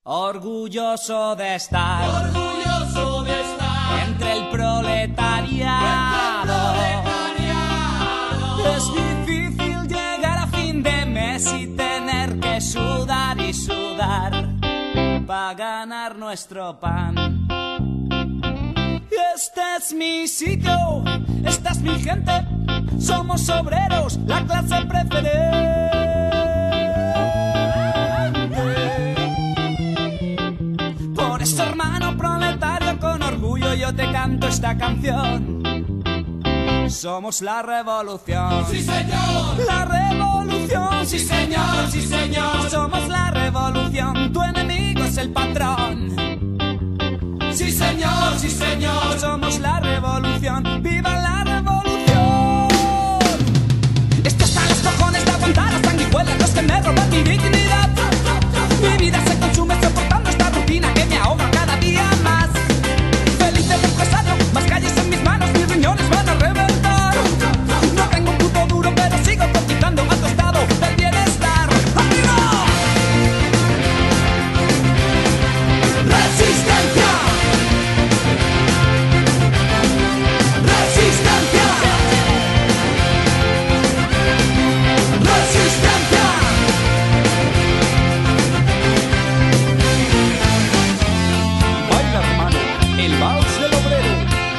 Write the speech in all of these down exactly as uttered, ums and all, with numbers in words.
Orgulloso de estar, orgulloso de estar entre el proletariado. entre el proletariado. Es difícil llegar a fin de mes y tener que sudar y sudar para ganar nuestro pan. Este es mi sitio, esta es mi gente, somos obreros, la clase preferente. Por eso, hermano proletario, con orgullo yo te canto esta canción. Somos la revolución. Sí, señor. La revolución. Sí, señor, sí, señor. Somos la revolución, tu enemigo es el patrón. Sí, señor, sí, señor. Somos la revolución, ¡viva la revolución! Esto está en los cojones de aguantar a sanguijuelas los que me roban mi dignidad. Mi vida se consume soportando esta rutina que me ahoga cada día más. Feliz de empresario, más calles en mis manos, mis riñones van a reventar. No tengo un puto duro, pero sigo cotizando al costado del bienestar. ¡Arriba! ¡Resistencia! ¡Resistencia! ¡Resistencia! Baila, hermano, el vals del obrero.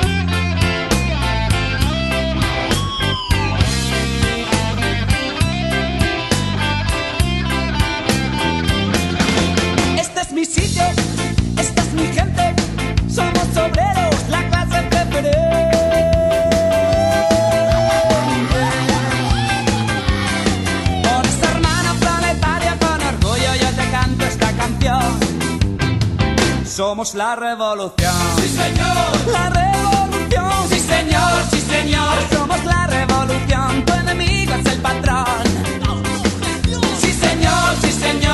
Este es mi sitio, esta es mi gente, somos obreros, la clase preferente. Por esta hermana planetaria, con orgullo yo te canto esta canción. Somos la revolución. Sí, señor. La revolución. Sí, señor, sí, señor. Somos la revolución, tu enemigo es el patrón. Sí, señor, sí, señor.